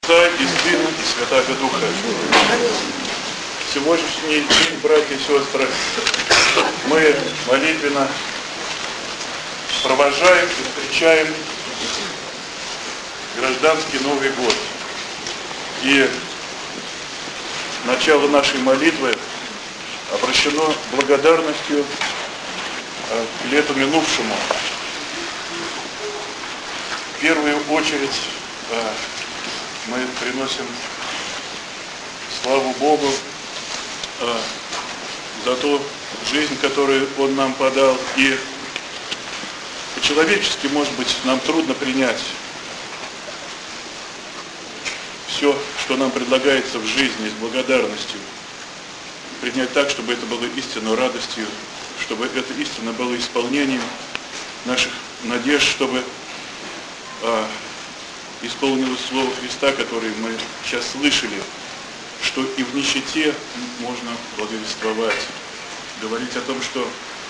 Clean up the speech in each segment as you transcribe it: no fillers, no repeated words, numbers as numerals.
Отца и Сына и Святаго Духа. Сегодняшний день, братья и сестры, мы молитвенно провожаем и встречаем гражданский Новый год. И начало нашей молитвы обращено благодарностью к лету минувшему. В первую очередь мы приносим славу Богу за ту жизнь, которую Он нам подал. И по-человечески, может быть, нам трудно принять все, что нам предлагается в жизни, с благодарностью. Принять так, чтобы это было истинной радостью, чтобы это истинно было исполнением наших надежд, чтобы исполнилось Слово Христа, которое мы сейчас слышали, что и в нищете можно благовествовать. Говорить о том, что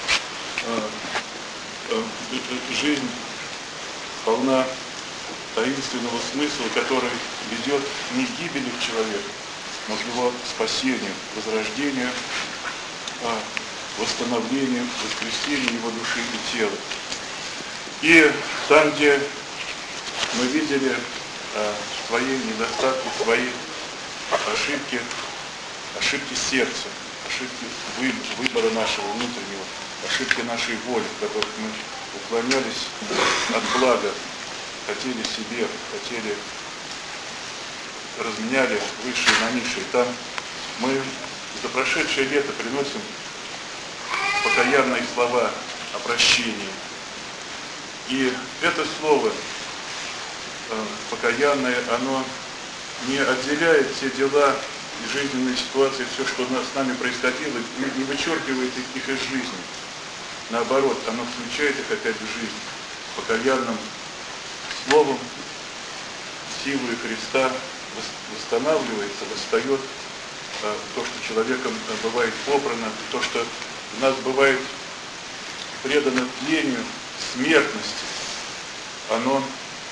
жизнь полна таинственного смысла, который ведет не к гибели человека, но к его спасению, возрождению, восстановлению, воскресению его души и тела. И там, где мы видели свои недостатки, свои ошибки сердца, ошибки выбора нашего внутреннего, ошибки нашей воли, в которых мы уклонялись от блага, хотели себе, разменяли высшие на низшие. Там мы за прошедшее лето приносим покаянные слова о прощении. И это слово покаянное, оно не отделяет те дела и жизненные ситуации, все, что с нами происходило, не вычеркивает их из жизни. Наоборот, оно включает их опять в жизнь. Покаянным словом, силой Христа восстанавливается, восстает то, что человеком бывает попрано, то, что у нас бывает предано тлению, смертности, оно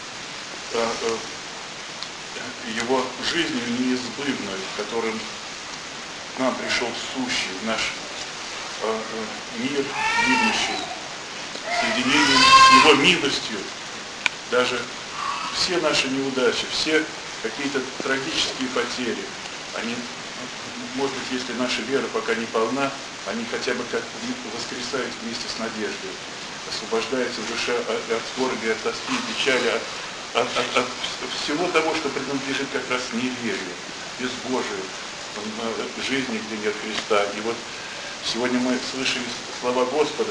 его жизнью неизбывной, которым к нам пришел сущий, наш мир видящий, соединением с его милостью, даже все наши неудачи, все какие-то трагические потери, они, может быть, если наша вера пока не полна, они хотя бы как воскресают вместе с надеждой, освобождается душа от скорби, от тоски, печали, от всего того, что принадлежит как раз неверию, безбожию, жизни, где нет Христа. И вот сегодня мы слышали слова Господа,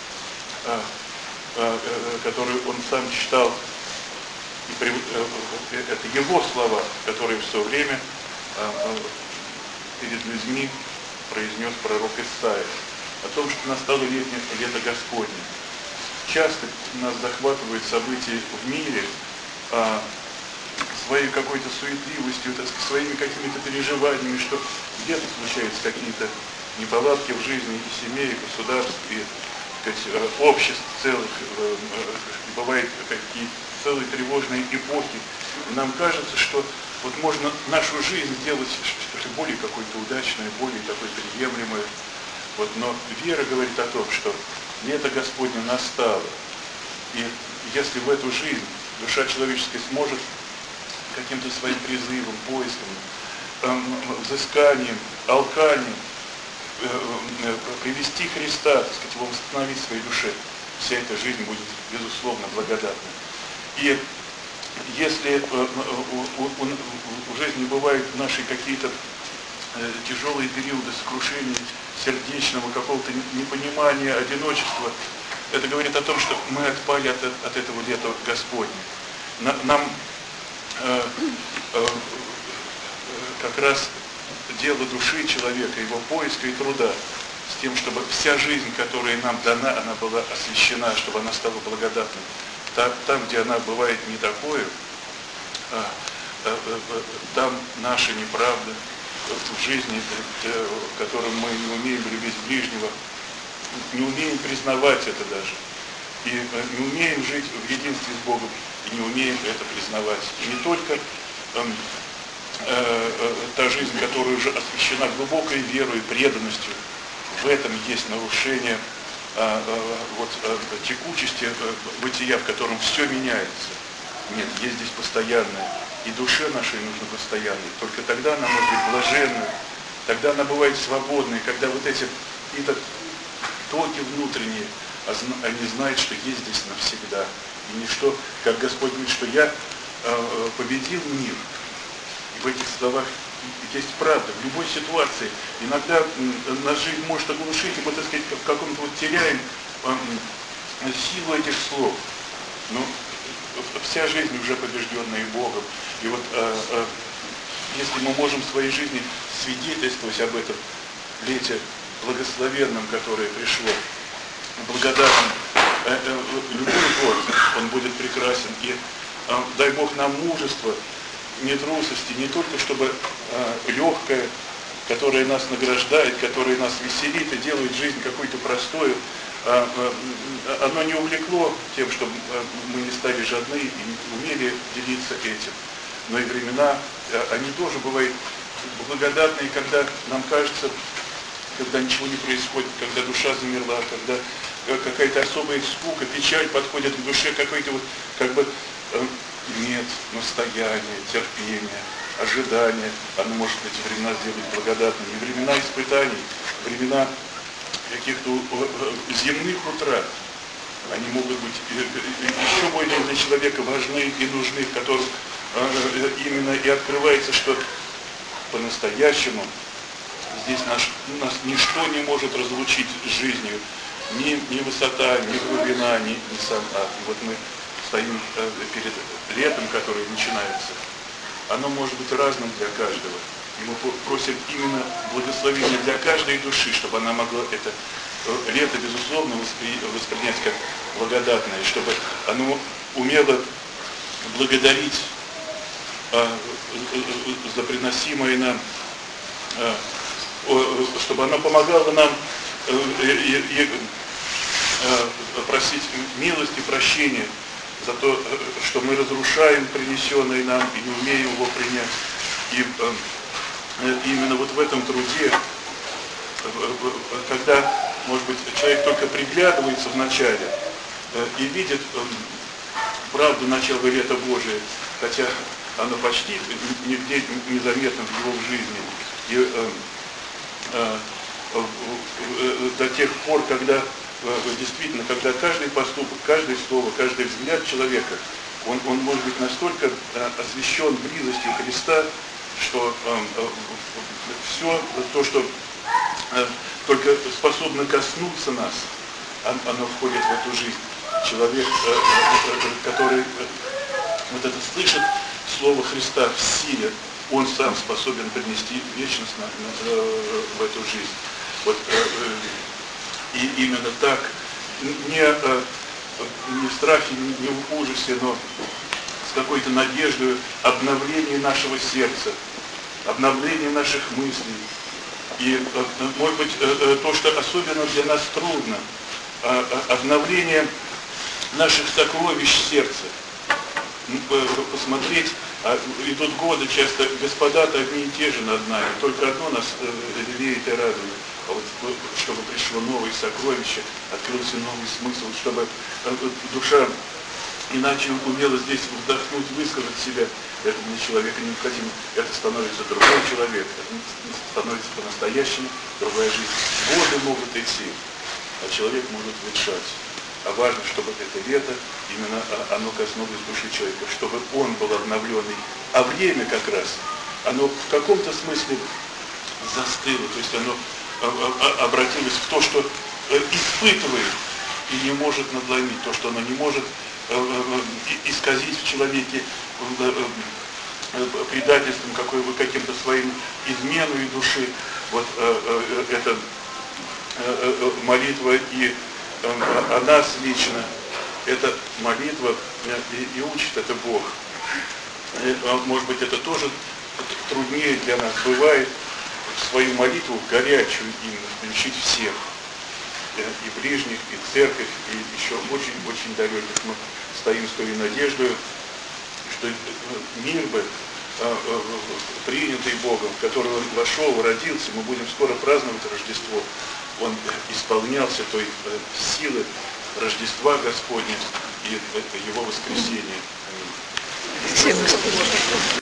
которые Он сам читал, и это Его слова, которые в свое время перед людьми произнес пророк Исаия, о том, что настало лето Господне. Часто нас захватывают события в мире своей какой-то суетливостью, своими какими-то переживаниями, что где-то случаются какие-то неполадки в жизни и семей, и государств, и обществ целых, бывают какие-то целые тревожные эпохи. И нам кажется, что вот можно нашу жизнь сделать что-то более какое-то удачное, более такое приемлемое. Вот, но вера говорит о том, что лето Господне настало. И если в эту жизнь душа человеческая сможет каким-то своим призывом, поиском, взысканием, алканием привести Христа, так сказать, его восстановить в своей душе, вся эта жизнь будет, безусловно, благодатной. И если у жизни бывают наши какие-то тяжелые периоды сокрушения сердечного, какого-то непонимания, одиночества, это говорит о том, что мы отпали от этого лета Господня. Нам как раз дело души человека, его поиска и труда с тем, чтобы вся жизнь, которая нам дана, она была освящена, чтобы она стала благодатной. Там, где она бывает не такой, там наша неправда в жизни, в которой мы не умеем любить ближнего, не умеем признавать это даже. И не умеем жить в единстве с Богом, и не умеем это признавать. И не только та жизнь, которая уже освящена глубокой верой и преданностью, в этом есть нарушение текучести бытия, в котором все меняется. Нет, есть здесь постоянное. И душе нашей нужно постоянной. Только тогда она может быть блаженной, тогда она бывает свободной, когда вот эти какие-то токи внутренние, они знают, что есть здесь навсегда. И ничто, как Господь говорит, что я победил мир. И в этих словах есть правда. В любой ситуации иногда наша жизнь может оглушить, и мы, так сказать, в каком-то теряем силу этих слов. Но вся жизнь уже побежденная Богом. И вот если мы можем в своей жизни свидетельствовать об этом лете благословенном, которое пришло, благодатным, любой год, он будет прекрасен. И дай Бог нам мужество, не трусости, не только чтобы легкое, которое нас награждает, которое нас веселит и делает жизнь какой-то простой, оно не увлекло тем, что мы не стали жадны и не умели делиться этим. Но и времена, они тоже бывают благодатные, когда нам кажется, когда ничего не происходит, когда душа замерла, когда какая-то особая скука, печаль подходит к душе, какой-то вот, как бы, нет, настояние, терпение, ожидание. Оно может эти времена сделать благодатными. И времена испытаний, времена каких-то земных утрат, они могут быть еще более для человека важны и нужны, в которых именно и открывается, что по-настоящему здесь нас ничто не может разлучить с жизнью, ни высота, ни глубина, ни сам ад. И вот мы стоим перед летом, которое начинается. Оно может быть разным для каждого. И мы просим именно благословения для каждой души, чтобы она могла это лето, безусловно, воспринять как благодатное, чтобы оно умело благодарить за приносимое нам, чтобы оно помогало нам просить милости и прощения за то, что мы разрушаем принесенное нам и не умеем его принять. И именно вот в этом труде, когда, может быть, человек только приглядывается вначале и видит правду начала лета Божия, хотя оно почти нигде незаметно в его жизни. И до тех пор, когда действительно, когда каждый поступок, каждое слово, каждый взгляд человека, он может быть настолько освящен близостью Христа, что все то, что только способно коснуться нас, оно входит в эту жизнь. Человек, который вот это слышит слово Христа в силе, он сам способен принести вечность в эту жизнь. Вот, и именно так, не в страхе, не в ужасе, но с какой-то надеждой обновления нашего сердца, обновления наших мыслей. И, может быть, то, что особенно для нас трудно, обновление наших сокровищ сердца. Посмотреть, идут годы, часто господа-то одни и те же над нами, только одно нас лелеет и радует. А вот чтобы пришло новое сокровище, открылся новый смысл, чтобы душа иначе умела здесь вдохнуть, высказать себя, это для человека необходимо. Это становится другой человек, это становится по-настоящему другая жизнь. Годы могут идти, а человек может ветшать. А важно, чтобы это лето, именно оно коснулось души человека, чтобы он был обновленный. А время как раз, оно в каком-то смысле застыло, то есть оно обратилось в то, что испытывает и не может надломить, то, что оно не может исказить в человеке предательством, каким-то своим изменой души. Вот это молитва и о нас лично, эта молитва и учит это Бог. И, может быть, это тоже труднее для нас бывает свою молитву горячую именно включить всех, и ближних, и церковь, и еще очень-очень далеких. Мы стоим с той надеждой, что мир бы принятый Богом, в который Он вошел, родился, мы будем скоро праздновать Рождество. Он исполнялся той силы Рождества Господня и Его воскресения. Аминь.